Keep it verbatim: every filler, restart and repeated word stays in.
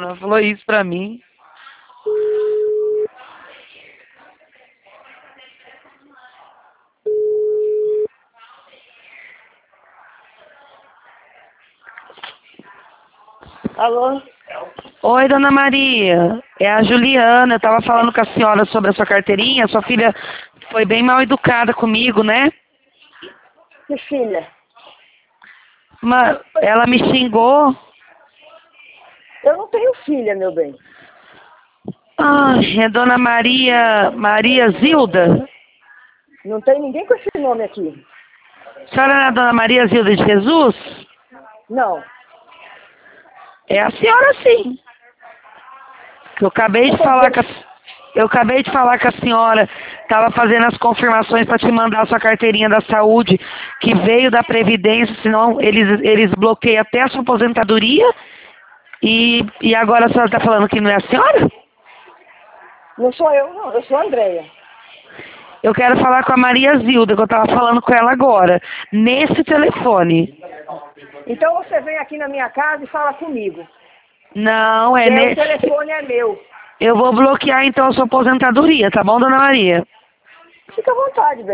Ela falou isso pra mim. Alô? Oi, dona Maria. É a Juliana. Eu tava falando com a senhora sobre a sua carteirinha. Sua filha foi bem mal educada comigo, né? Que filha? Mas ela me xingou. Eu não tenho filha, meu bem. Ai, é dona Maria, Maria Zilda? Não tem ninguém com esse nome aqui. A senhora não é a dona Maria Zilda de Jesus? Não. É a senhora sim. Eu acabei de falar com a, eu acabei de falar com a senhora, estava fazendo as confirmações para te mandar a sua carteirinha da saúde, que veio da Previdência, senão eles, eles bloqueiam até a sua aposentadoria. E, e agora a senhora está falando que não é a senhora? Não sou eu, não. Eu sou a Andréia. Eu quero falar com a Maria Zilda, que eu estava falando com ela agora, nesse telefone. Então você vem aqui na minha casa e fala comigo. Não, é Que o nesse. telefone é meu. Eu vou bloquear então a sua aposentadoria, tá bom, dona Maria? Fica à vontade, bem.